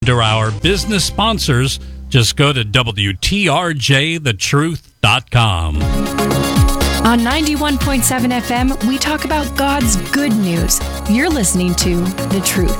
under our business sponsors, just go to WTRJTheTruth.com. On 91.7 FM, we talk about God's good news. You're listening to The Truth.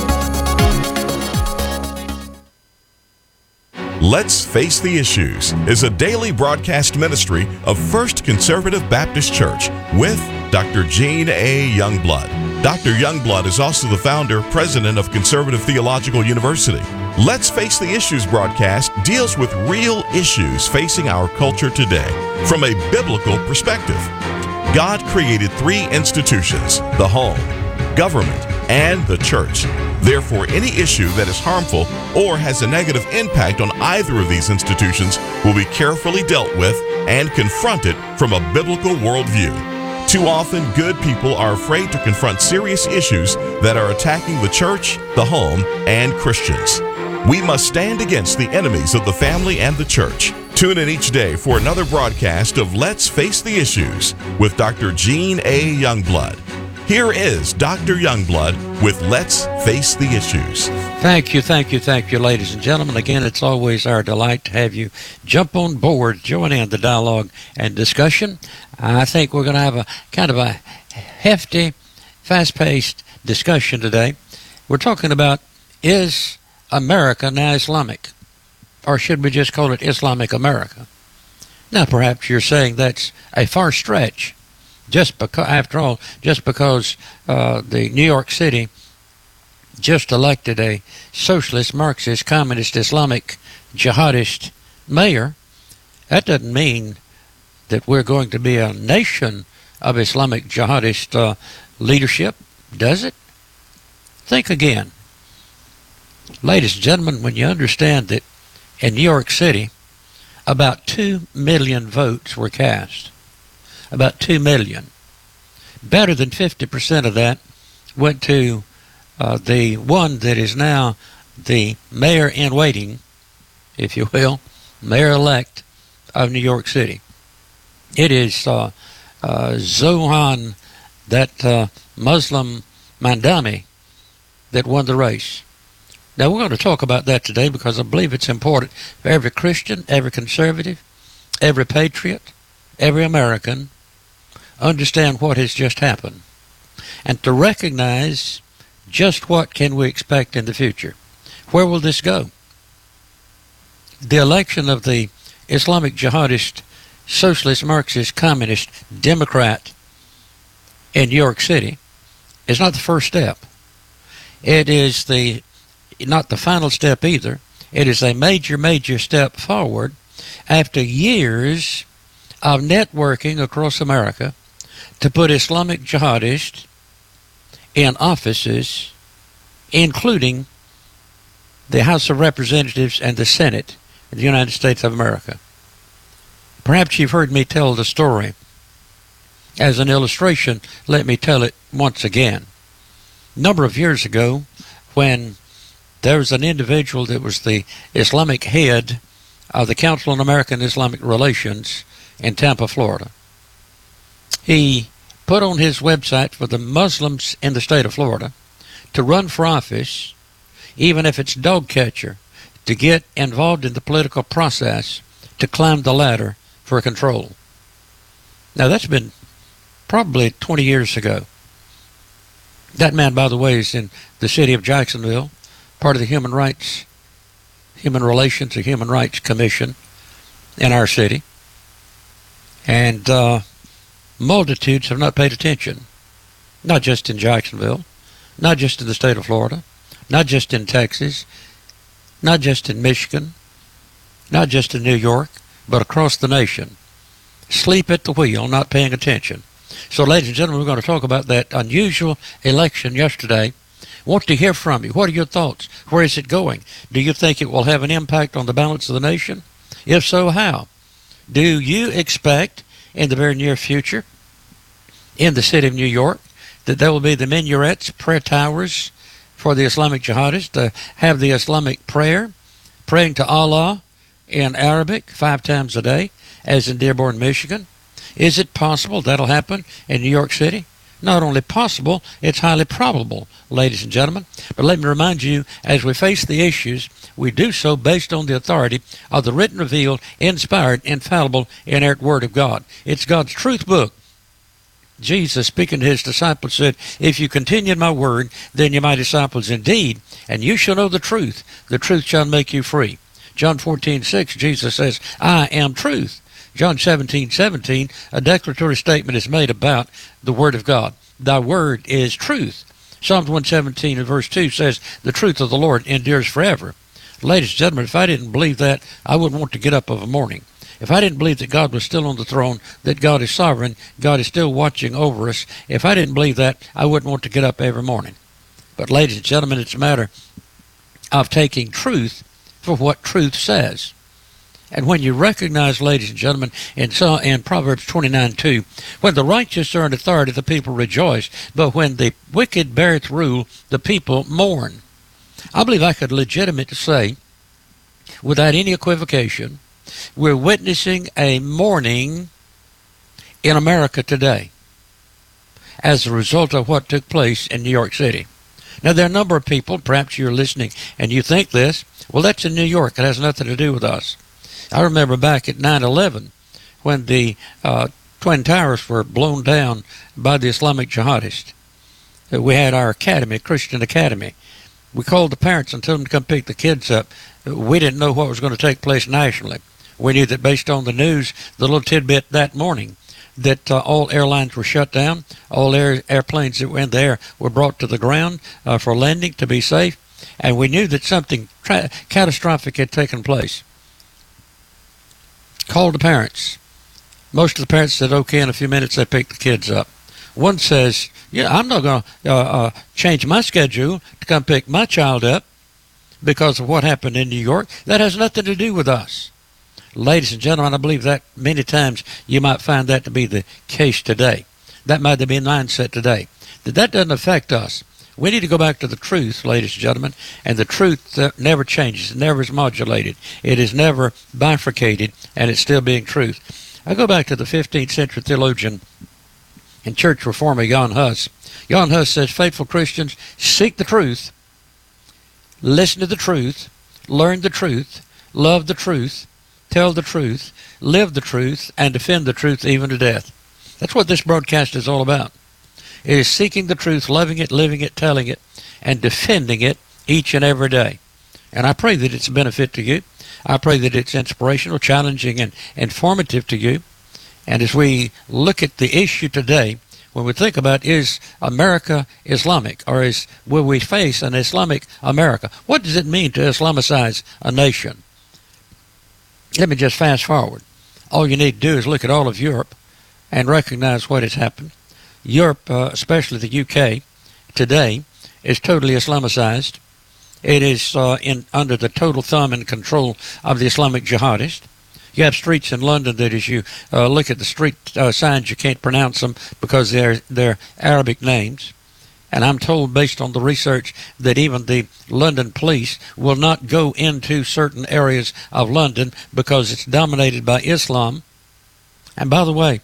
Let's Face the Issues is a daily broadcast ministry of First Conservative Baptist Church with Dr. Gene A. Youngblood. Dr. Youngblood is also the founder, president of Conservative Theological University. Let's Face the Issues broadcast deals with real issues facing our culture today from a biblical perspective. God created three institutions: the home, government, and the church. Therefore, any issue that is harmful or has a negative impact on either of these institutions will be carefully dealt with and confronted from a biblical worldview. Too often, good people are afraid to confront serious issues that are attacking the church, the home, and Christians. We must stand against the enemies of the family and the church. Tune in each day for another broadcast of Let's Face the Issues with Dr. Gene A. Youngblood. Here is Dr. Youngblood with Let's Face the Issues. Thank you, ladies and gentlemen. Again, it's always our delight to have you jump on board, join in the dialogue and discussion. I think we're going to have a kind of a hefty, fast-paced discussion today. We're talking about, is America now Islamic? Or should we just call it Islamic America? Now, perhaps you're saying that's a far stretch. After all, just because the New York City just elected a socialist, Marxist, communist, Islamic, jihadist mayor, that doesn't mean that we're going to be a nation of Islamic jihadist leadership, does it? Think again. Ladies and gentlemen, when you understand that in New York City, about 2 million votes were cast. About 2 million. Better than 50% of that went to the one that is now the mayor in waiting, if you will, mayor-elect of New York City. It is Zohan, that Muslim Mandami, that won the race. Now, we're going to talk about that today because I believe it's important for every Christian, every conservative, every patriot, every American understand what has just happened and to recognize just what can we expect in the future. Where will this go? The election of the Islamic jihadist, socialist, Marxist, communist, Democrat in New York City is not the first step. It is not the final step either. It is a major step forward after years of networking across America to put Islamic jihadists in offices, including the House of Representatives and the Senate in the United States of America. Perhaps you've heard me tell the story. As an illustration, let me tell it once again. A number of years ago, when there was an individual that was the Islamic head of the Council on American Islamic Relations in Tampa, Florida. He put on his website for the Muslims in the state of Florida to run for office, even if it's dog catcher, to get involved in the political process, to climb the ladder for control. Now, that's been probably 20 years ago. That man, by the way, is in the city of Jacksonville, part of the Human Relations and Human Rights Commission in our city. And multitudes have not paid attention, not just in Jacksonville, not just in the state of Florida, not just in Texas, not just in Michigan, not just in New York, but across the nation. Sleep at the wheel, not paying attention. So, ladies and gentlemen, we're going to talk about that unusual election yesterday. Want to hear from you. What are your thoughts? Where is it going? Do you think it will have an impact on the balance of the nation? If so, how? Do you expect in the very near future in the city of New York that there will be the minarets, prayer towers for the Islamic jihadists to have the Islamic prayer, praying to Allah in Arabic 5 times a day, as in Dearborn, Michigan? Is it possible that'll happen in New York City? not only possible, it's highly probable, ladies and gentlemen. But let me remind you, as we face the issues, we do so based on the authority of the written, revealed, inspired, infallible, inerrant Word of God. It's God's truth book. Jesus, speaking to his disciples, said, "If you continue in my word, then you're my disciples indeed, and you shall know the truth. The truth shall make you free." John 14:6, Jesus says, "I am truth." John 17:17, a declaratory statement is made about the Word of God. Thy word is truth. Psalms 117 and verse 2 says, "The truth of the Lord endures forever." Ladies and gentlemen, if I didn't believe that, I wouldn't want to get up of a morning. If I didn't believe that God was still on the throne, that God is sovereign, God is still watching over us, if I didn't believe that, I wouldn't want to get up every morning. But ladies and gentlemen, it's a matter of taking truth for what truth says. And when you recognize, ladies and gentlemen, in Proverbs 29:2, when the righteous are in authority, the people rejoice, but when the wicked beareth rule, the people mourn. I believe I could legitimately say, without any equivocation, we're witnessing a mourning in America today as a result of what took place in New York City. Now, there are a number of people, perhaps you're listening, and you think this, well, that's in New York. It has nothing to do with us. I remember back at 9/11 when the Twin Towers were blown down by the Islamic jihadists. We had our academy, Christian Academy. We called the parents and told them to come pick the kids up. We didn't know what was going to take place nationally. We knew that based on the news, the little tidbit that morning, that all airlines were shut down, all airplanes that were in the air were brought to the ground for landing to be safe, and we knew that something catastrophic had taken place. Called the parents. Most of the parents said, okay, in a few minutes they picked the kids up. One says, yeah, I'm not going to change my schedule to come pick my child up because of what happened in New York. That has nothing to do with us. Ladies and gentlemen, I believe that many times you might find that to be the case today. That might be the mindset today. That doesn't affect us. We need to go back to the truth, ladies and gentlemen, and the truth never changes. It never is modulated. It is never bifurcated, and it's still being truth. I go back to the 15th century theologian and church reformer Jan Hus. Jan Hus says, faithful Christians, seek the truth, listen to the truth, learn the truth, love the truth, tell the truth, live the truth, and defend the truth even to death. That's what this broadcast is all about. It is seeking the truth, loving it, living it, telling it, and defending it each and every day. And I pray that it's a benefit to you. I pray that it's inspirational, challenging, and informative to you. And as we look at the issue today, when we think about is America Islamic, or will we face an Islamic America? What does it mean to Islamicize a nation? Let me just fast forward. All you need to do is look at all of Europe and recognize what has happened. Europe, especially the UK, today is totally Islamicized. It is under the total thumb and control of the Islamic jihadists. You have streets in London that as you look at the street signs, you can't pronounce them because they're Arabic names. And I'm told, based on the research, that even the London police will not go into certain areas of London because it's dominated by Islam. And by the way,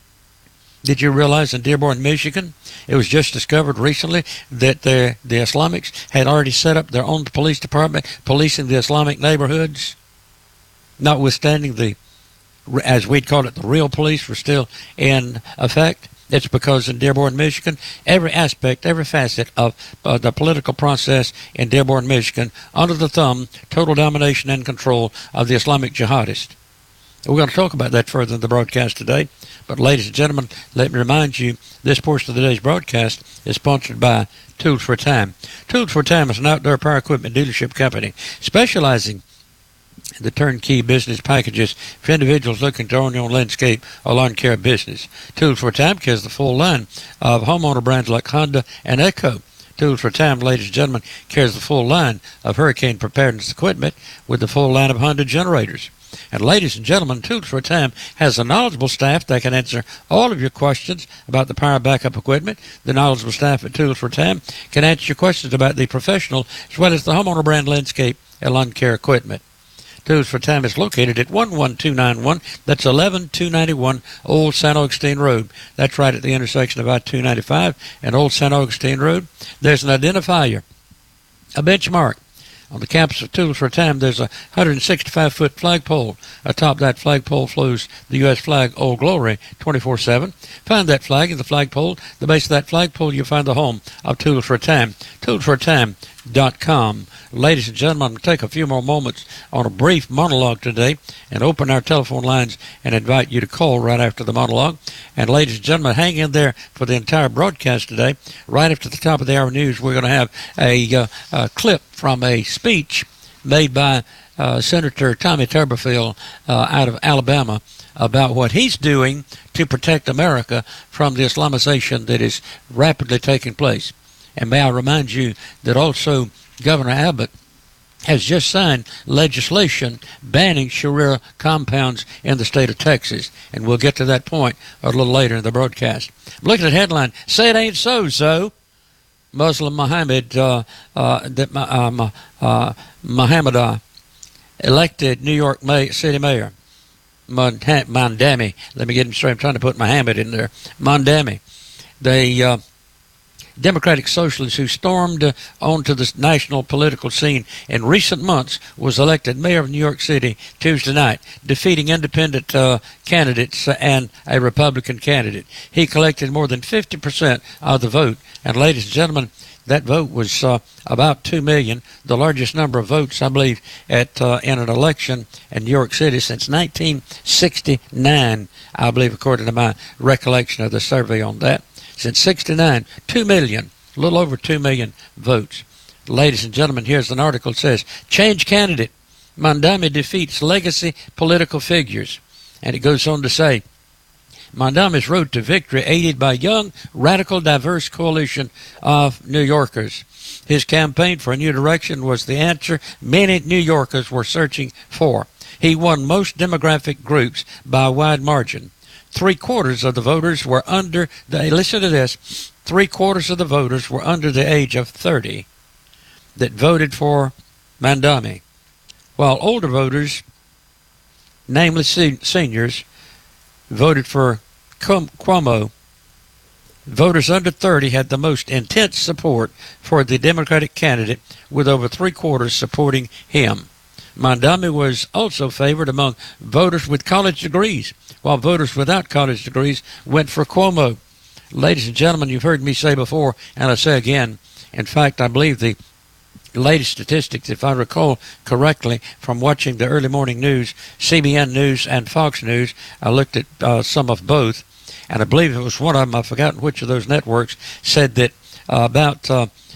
did you realize in Dearborn, Michigan, it was just discovered recently that the Islamics had already set up their own police department policing the Islamic neighborhoods, notwithstanding the, as we'd call it, the real police were still in effect? It's because in Dearborn, Michigan, every aspect, every facet of the political process in Dearborn, Michigan, under the thumb, total domination and control of the Islamic jihadists. We're going to talk about that further in the broadcast today. But ladies and gentlemen, let me remind you, this portion of today's broadcast is sponsored by Tools for a Time. Tools for a Time is an outdoor power equipment dealership company specializing in the turnkey business packages for individuals looking to own their own landscape or lawn care business. Tools for a Time carries the full line of homeowner brands like Honda and Echo. Tools for a Time, ladies and gentlemen, carries the full line of hurricane preparedness equipment with the full line of Honda generators. And ladies and gentlemen, Tools for a Time has a knowledgeable staff that can answer all of your questions about the power backup equipment. The knowledgeable staff at Tools for a Time can answer your questions about the professional as well as the homeowner brand landscape and lawn care equipment. Tools for Time is located at 11291. That's 11291 Old San Augustine Road. That's right at the intersection of I-295 and Old San Augustine Road. There's an identifier, a benchmark. On the campus of Tools for Time, there's a 165-foot flagpole. Atop that flagpole flows the U.S. flag, Old Glory, 24/7. Find that flag in the flagpole. The base of that flagpole, you'll find the home of Tools for Time, toolsfortime.com. Ladies and gentlemen, I'm going to take a few more moments on a brief monologue today and open our telephone lines and invite you to call right after the monologue. And ladies and gentlemen, hang in there for the entire broadcast today. Right after the top of the hour news, we're going to have a clip from a speech made by Senator Tommy Tuberville out of Alabama about what he's doing to protect America from the Islamization that is rapidly taking place. And may I remind you that also Governor Abbott has just signed legislation banning Sharia compounds in the state of Texas. And we'll get to that point a little later in the broadcast. I'm looking at the headline, Say It Ain't So. Muslim Muhammad elected New York City Mayor Mondami. Let me get him straight. I'm trying to put Muhammad in there. Mondami. The Democratic Socialist who stormed onto the national political scene in recent months was elected mayor of New York City Tuesday night, defeating independent candidates and a Republican candidate. He collected more than 50% of the vote. And ladies and gentlemen, that vote was about 2 million, the largest number of votes, I believe, in an election in New York City since 1969, I believe, according to my recollection of the survey on that. Since 69, 2 million, a little over 2 million votes. Ladies and gentlemen, here's an article that says, Change Candidate, Mondami defeats legacy political figures. And it goes on to say, Mondami's road to victory aided by young, radical, diverse coalition of New Yorkers. His campaign for a new direction was the answer many New Yorkers were searching for. He won most demographic groups by a wide margin. 3/4 of the voters were under the, listen to this, 3/4 of the voters were under the age of 30 that voted for Mondami, while older voters, namely seniors, voted for Cuomo. Voters under 30 had the most intense support for the Democratic candidate, with over 3/4 supporting him. Mondami was also favored among voters with college degrees, while voters without college degrees went for Cuomo. Ladies and gentlemen, you've heard me say before, and I say again, in fact, I believe the latest statistics, if I recall correctly, from watching the early morning news, CBN News and Fox News, I looked at some of both, and I believe it was one of them, I've forgotten which of those networks, said that about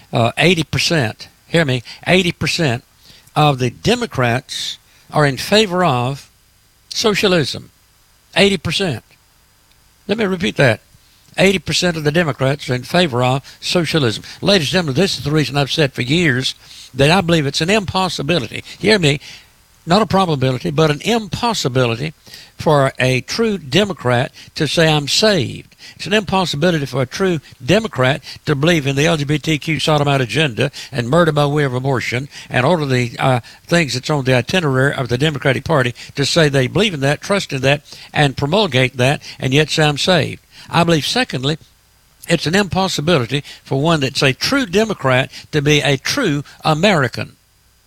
80%, hear me, 80% of the Democrats are in favor of socialism. 80%. Let me repeat that. 80% of the Democrats are in favor of socialism. Ladies and gentlemen, this is the reason I've said for years that I believe it's an impossibility. Hear me, not a probability, but an impossibility for a true Democrat to say I'm saved. It's an impossibility for a true Democrat to believe in the LGBTQ sodomite agenda and murder by way of abortion and all of the things that's on the itinerary of the Democratic Party to say they believe in that, trust in that, and promulgate that, and yet say I'm saved. I believe, secondly, it's an impossibility for one that's a true Democrat to be a true American.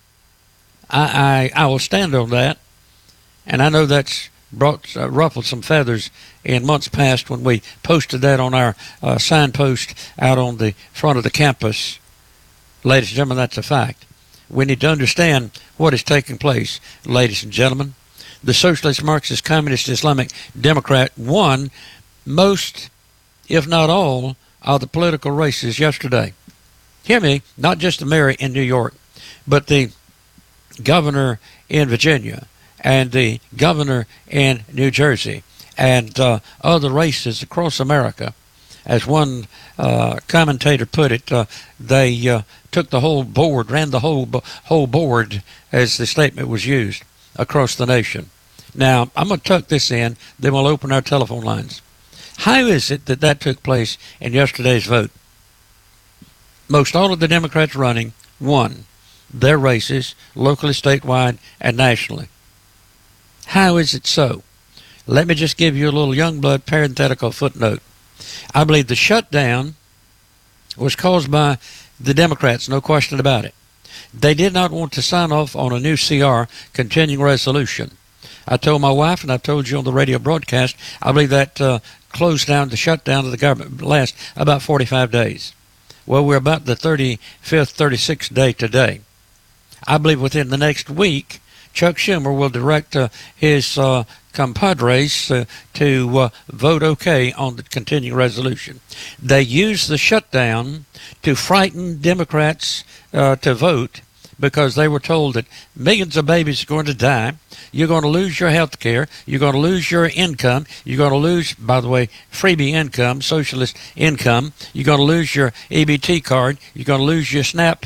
I will stand on that, and I know that's ruffled some feathers in months past when we posted that on our signpost out on the front of the campus. Ladies and gentlemen, that's a fact. We need to understand what is taking place, ladies and gentlemen. The Socialist, Marxist, Communist, Islamic Democrat won most, if not all, of the political races yesterday. Hear me, not just the mayor in New York, but the governor in Virginia and the governor in New Jersey and other races across America. As one commentator put it, they took the whole board, ran the whole board, as the statement was used, across the nation. Now, I'm going to tuck this in, then we'll open our telephone lines. How is it that that took place in yesterday's vote? Most all of the Democrats running won. their races locally, statewide, and nationally. How is it so? Let me just give you a little Youngblood parenthetical footnote. I believe the shutdown was caused by the Democrats, no question about it. They did not want to sign off on a new CR, continuing resolution. I told my wife, and I've told you on the radio broadcast, I believe that closed down, the shutdown of the government last about 45 days. Well, we're about the 35th, 36th day today. I believe within the next week, Chuck Schumer will direct his compadres to vote okay on the continuing resolution. They used the shutdown to frighten Democrats to vote because they were told that millions of babies are going to die. You're going to lose your health care. You're going to lose your income. You're going to lose, by the way, freebie income, socialist income. You're going to lose your EBT card. You're going to lose your SNAP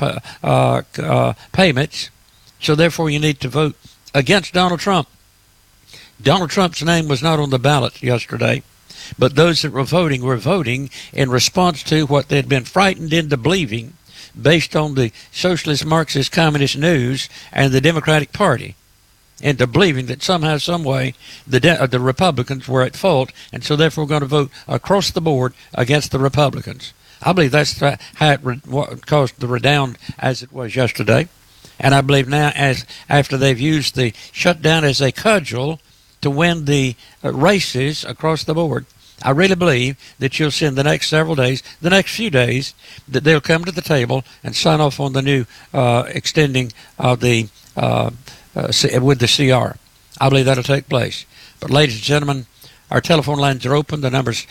payments. So therefore, you need to vote against Donald Trump. Donald Trump's name was not on the ballot yesterday, but those that were voting in response to what they had been frightened into believing based on the socialist, Marxist, communist news and the Democratic Party, into believing that somehow, some way, the Republicans were at fault, and so therefore we're going to vote across the board against the Republicans. I believe that's how it caused the redound as it was yesterday. And I believe now, as after they've used the shutdown as a cudgel to win the races across the board, I really believe that you'll see in the next several days, the next few days, that they'll come to the table and sign off on the new extending of the with the CR. I believe that'll take place. But ladies and gentlemen, our telephone lines are open. The number's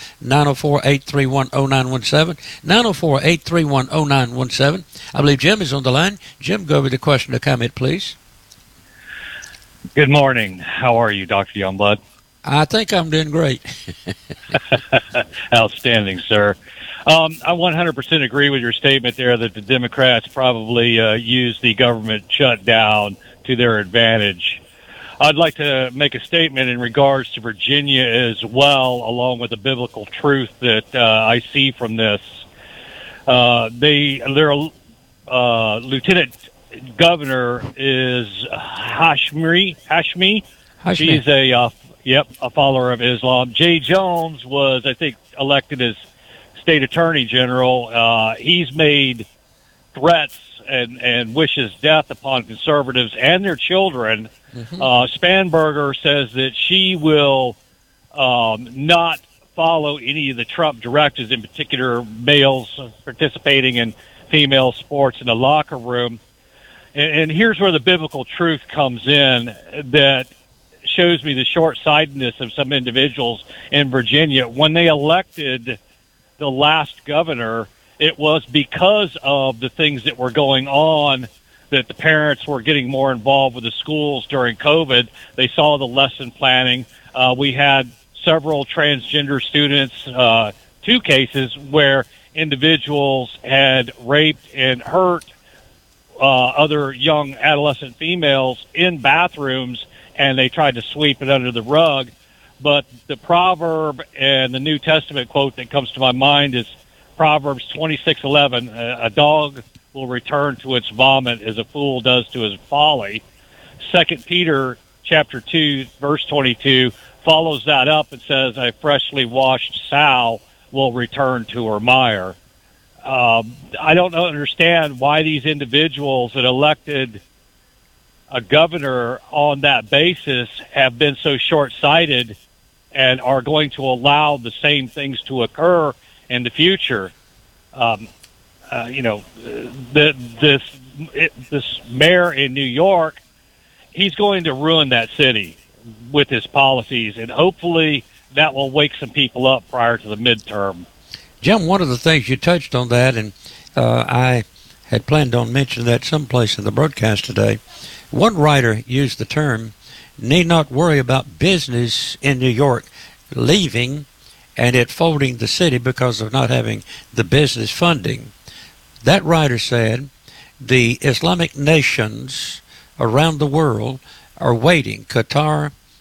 904-831-0917. 904-831-0917. I believe Jim is on the line. Jim, go over the question or comment, please. Good morning. How are you, Dr. Youngblood? I think I'm doing great. Outstanding, sir. I 100% agree with your statement there that the Democrats probably used the government shutdown to their advantage. I'd like to make a statement in regards to Virginia as well, along with the biblical truth that I see from this. Their lieutenant governor is Hashmi. She's a follower of Islam. Jay Jones was, I think, elected as state attorney general. He's made threats and wishes death upon conservatives and their children. Mm-hmm. Spanberger says that she will not follow any of the Trump directives, in particular males participating in female sports in the locker room. And here's where the biblical truth comes in that shows me the short-sightedness of some individuals in Virginia. When they elected the last governor, it was because of the things that were going on, that the parents were getting more involved with the schools during COVID. They saw the lesson planning. We had several transgender students, 2 cases where individuals had raped and hurt other young adolescent females in bathrooms, and they tried to sweep it under the rug. But the proverb and the New Testament quote that comes to my mind is Proverbs 26:11. A dog will return to its vomit as a fool does to his folly. 2 Peter chapter 2, verse 22 follows that up and says, a freshly washed sow will return to her mire. I don't understand why these individuals that elected a governor on that basis have been so short-sighted and are going to allow the same things to occur in the future. This mayor in New York, he's going to ruin that city with his policies, and hopefully that will wake some people up prior to the midterm. Jim, one of the things you touched on that, and I had planned on mentioning that someplace in the broadcast today. One writer used the term, need not worry about business in New York leaving and it folding the city because of not having the business funding. That writer said the Islamic nations around the world are waiting, Qatar,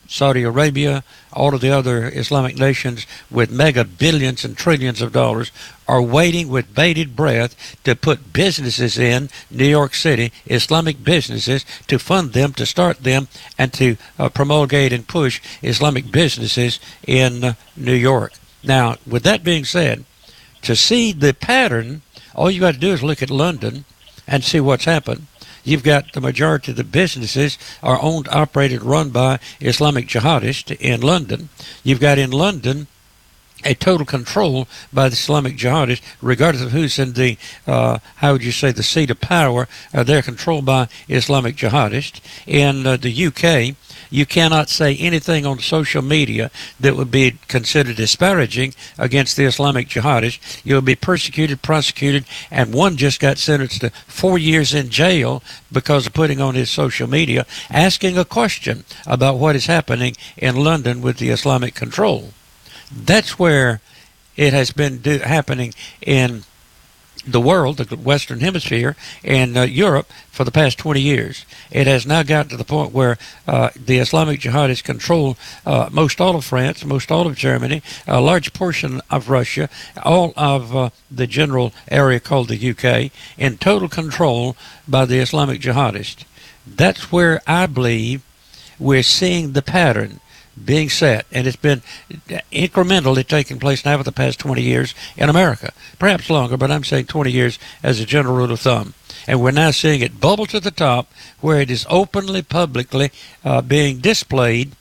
Saudi Arabia, all of the other Islamic nations with mega billions and trillions of dollars are waiting with bated breath to put businesses in New York City, Islamic businesses, to fund them, to start them, and to promulgate and push Islamic businesses in New York. Now, with that being said, to see the pattern, all you got to do is look at London and see what's happened. You've got the majority of the businesses are owned, operated, run by Islamic jihadists in London. You've got in London a total control by the Islamic jihadists, regardless of who's in the, how would you say, the seat of power. They're controlled by Islamic jihadists. In the UK, you cannot say anything on social media that would be considered disparaging against the Islamic jihadists. You'll be persecuted, prosecuted, and one just got sentenced to 4 years in jail because of putting on his social media, asking a question about what is happening in London with the Islamic control. That's where it has been happening in the world, the Western Hemisphere, and Europe for the past 20 years. It has now gotten to the point where the Islamic jihadists control most all of France, most all of Germany, a large portion of Russia, all of the general area called the UK, in total control by the Islamic jihadists. That's where I believe we're seeing the pattern being set, and it's been incrementally taking place now for the past 20 years in America. Perhaps longer, but I'm saying 20 years as a general rule of thumb. And we're now seeing it bubble to the top where it is openly, publicly being displayed,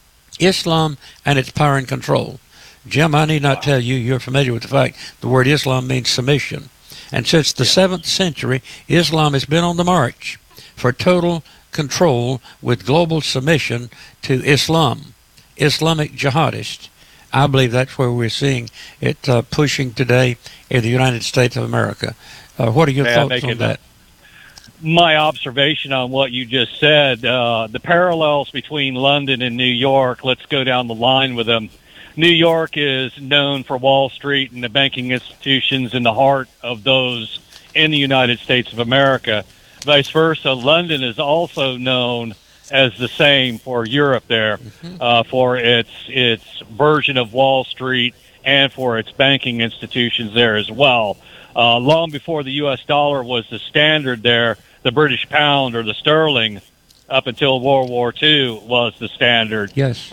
Islam and its power and control. Jim, I need not tell you, you're familiar with the fact the word Islam means submission. And since the 7th century, Islam has been on the march for total control with global submission to Islam. Islamic jihadists. I believe that's where we're seeing it pushing today in the United States of America. What are your thoughts on that? My observation on what you just said, the parallels between London and New York, let's go down the line with them. New York is known for Wall Street and the banking institutions in the heart of those in the United States of America. Vice versa, London is also known as the same for Europe there, for its version of Wall Street and for its banking institutions there as well. Long before the U.S. dollar was the standard there, the British pound or the sterling, up until World War II, was the standard. Yes.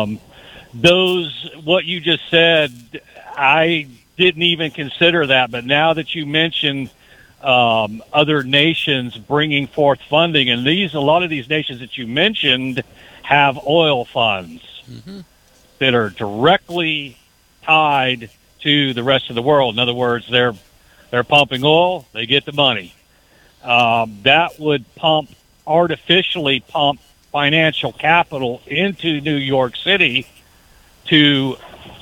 What you just said, I didn't even consider that, but now that you mentioned other nations bringing forth funding, and a lot of these nations that you mentioned have oil funds that are directly tied to the rest of the world. In other words, they're pumping oil, they get the money. That would artificially pump financial capital into New York City to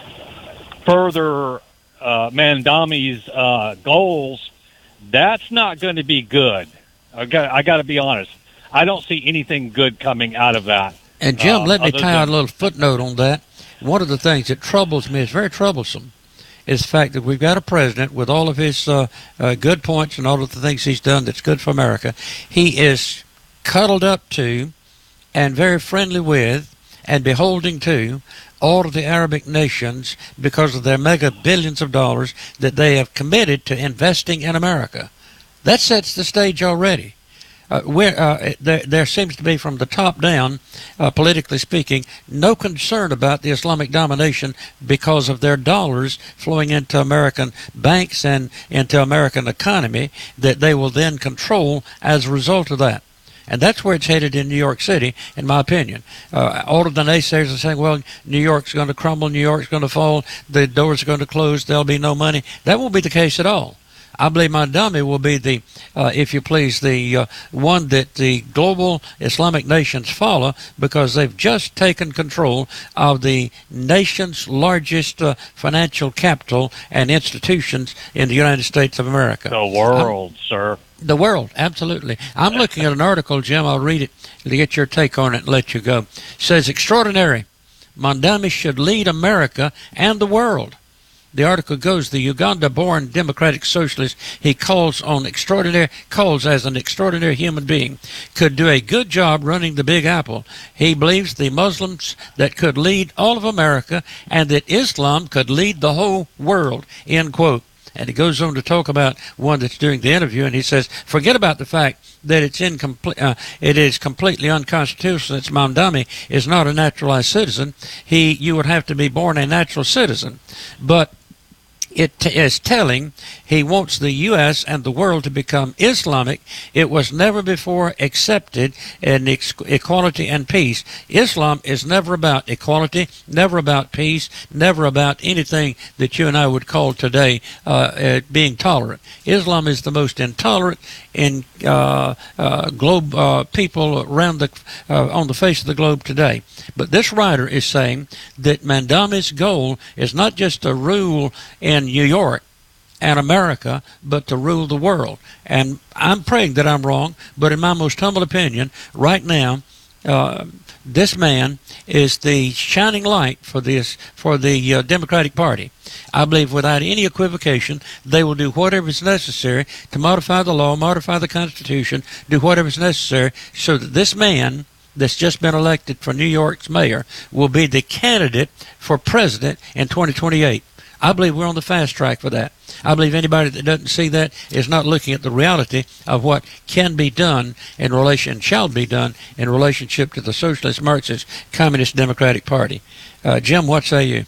further Mandami's goals. That's not going to be good. I got to be honest. I don't see anything good coming out of that. And Jim, let me tie out a little footnote on that. One of the things that troubles me, is very troublesome, is the fact that we've got a president with all of his good points and all of the things he's done that's good for America. He is cuddled up to and very friendly with and beholding to all of the Arabic nations because of their mega billions of dollars that they have committed to investing in America. That sets the stage already. There seems to be, from the top down, politically speaking, no concern about the Islamic domination because of their dollars flowing into American banks and into American economy that they will then control as a result of that. And that's where it's headed in New York City, in my opinion. All of the naysayers are saying, well, New York's going to crumble, New York's going to fall, the doors are going to close, there'll be no money. That won't be the case at all. I believe Mandami will be the, if you please, the one that the global Islamic nations follow because they've just taken control of the nation's largest financial capital and institutions in the United States of America. The world, sir. The world, absolutely. I'm looking at an article, Jim. I'll read it to get your take on it and let you go. It says, extraordinary. Mandami should lead America and the world. the article goes, the Uganda-born democratic socialist he calls as an extraordinary human being could do a good job running the Big Apple. He believes the Muslims that could lead all of America and that Islam could lead the whole world, end quote. And he goes on to talk about one that's doing the interview, and he says, forget about the fact that it is completely unconstitutional that Mandami is not a naturalized citizen. You would have to be born a natural citizen. But it is telling he wants the U.S. and the world to become Islamic. It was never before accepted in equality and peace. Islam is never about equality, never about peace, never about anything that you and I would call today being tolerant. Islam is the most intolerant in globe people around on the face of the globe today. But this writer is saying that Mandami's goal is not just to rule in New York and America, but to rule the world. And I'm praying that I'm wrong, but in my most humble opinion, right now, this man is the shining light for the Democratic Party. I believe without any equivocation, they will do whatever is necessary to modify the law, modify the Constitution, do whatever is necessary so that this man that's just been elected for New York's mayor will be the candidate for president in 2028. I believe we're on the fast track for that. I believe anybody that doesn't see that is not looking at the reality of what can be done shall be done in relationship to the Socialist, Marxist, Communist, Democratic Party. Jim, what say you?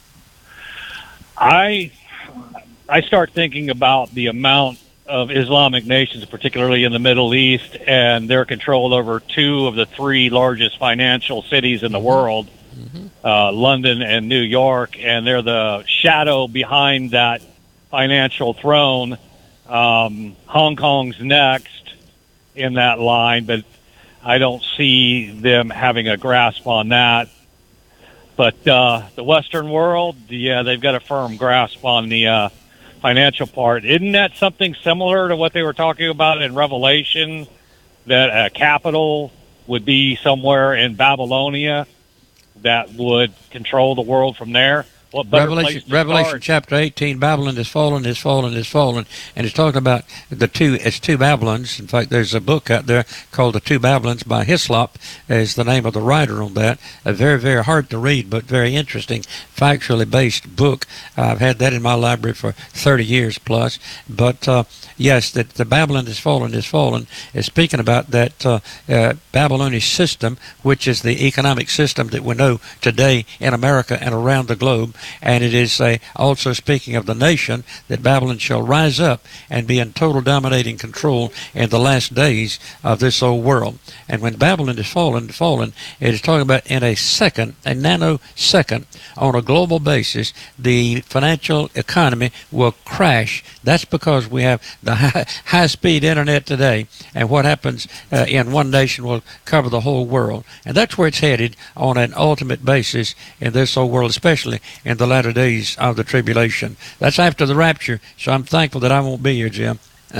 I start thinking about the amount of Islamic nations, particularly in the Middle East, and their control over two of the three largest financial cities in the world, London and New York, and they're the shadow behind that financial throne. Hong Kong's next in that line, but I don't see them having a grasp on that. But the Western world, yeah, they've got a firm grasp on the financial part. Isn't that something similar to what they were talking about in Revelation, that a capital would be somewhere in Babylonia that would control the world from there? What Revelation chapter 18, Babylon is fallen, is fallen, is fallen. And it's talking about it's two Babylons. In fact, there's a book out there called The Two Babylons by Hislop, is the name of the writer on that. A very, very hard to read, but very interesting, factually based book. I've had that in my library for 30 years plus. But yes, that the Babylon is fallen, is speaking about that Babylonian system, which is the economic system that we know today in America and around the globe. And it is also speaking of the nation that Babylon shall rise up and be in total dominating control in the last days of this old world. And when Babylon is fallen, it is talking about in a nanosecond, on a global basis, the financial economy will crash. That's because we have the high-speed internet today, and what happens in one nation will cover the whole world. And that's where it's headed on an ultimate basis in this old world, especially in the latter days of the tribulation. That's after the rapture, so I'm thankful that I won't be here, Jim.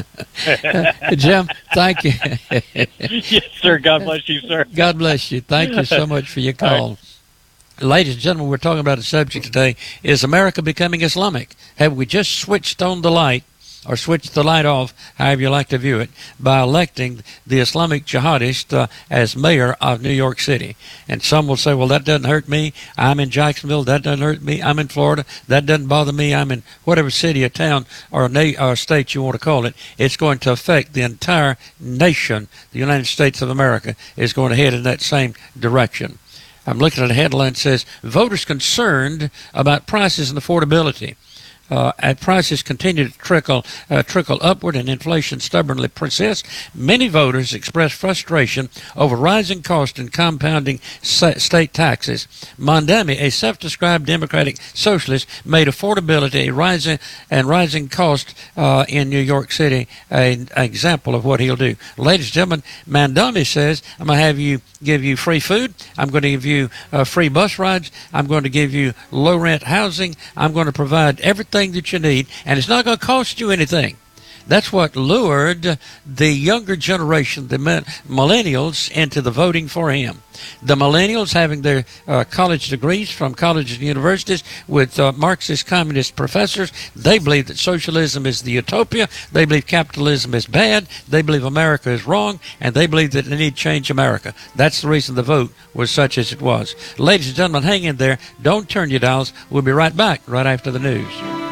Jim, thank you. Yes, sir. God bless you, sir. God bless you. Thank you so much for your call. Right. Ladies and gentlemen, we're talking about a subject today. Is America becoming Islamic? Have we just switched on the light, or switch the light off, however you like to view it, by electing the Islamic jihadist as mayor of New York City? And some will say, well, that doesn't hurt me. I'm in Jacksonville. That doesn't hurt me. I'm in Florida. That doesn't bother me. I'm in whatever city or town or state you want to call it. It's going to affect the entire nation. The United States of America is going to head in that same direction. I'm looking at a headline that says, voters concerned about prices and affordability. Prices continue to trickle upward and inflation stubbornly persists. Many voters express frustration over rising costs and compounding state taxes. Mandami, a self-described democratic socialist, made affordability rising cost in New York City an example of what he'll do. Ladies and gentlemen, Mandami says, I'm going to give you free food. I'm going to give you free bus rides. I'm going to give you low rent housing. I'm going to provide everything that you need, and it's not going to cost you anything. That's what lured the younger generation, the millennials, into the voting for him. The millennials, having their college degrees from colleges and universities with Marxist communist professors, they believe that socialism is the utopia. They believe capitalism is bad. They believe America is wrong, and they believe that they need to change America. That's the reason the vote was such as it was. Ladies and gentlemen, hang in there. Don't turn your dials. We'll be right back right after the news.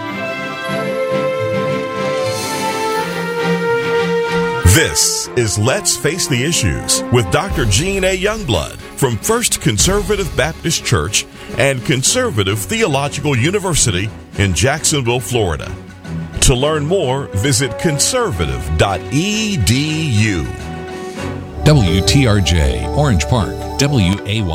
This is Let's Face the Issues with Dr. Gene A. Youngblood from First Conservative Baptist Church and Conservative Theological University in Jacksonville, Florida. To learn more, visit conservative.edu. WTRJ, Orange Park, WAY.